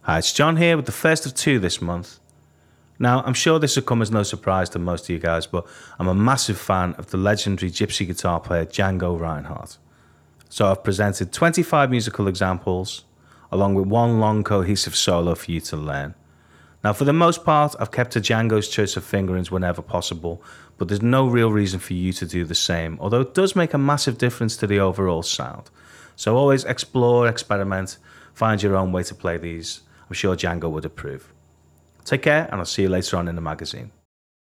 Hi, it's John here with the first of two this month. Now, I'm sure this will come as no surprise to most of you guys, but I'm a massive fan of the legendary gypsy guitar player Django Reinhardt. So I've presented 25 musical examples, along with one long cohesive solo for you to learn. Now, for the most part, I've kept to Django's choice of fingerings whenever possible, but there's no real reason for you to do the same, although it does make a massive difference to the overall sound. So always explore, experiment, find your own way to play these. I'm sure Django would approve. Take care, and I'll see you later on in the magazine.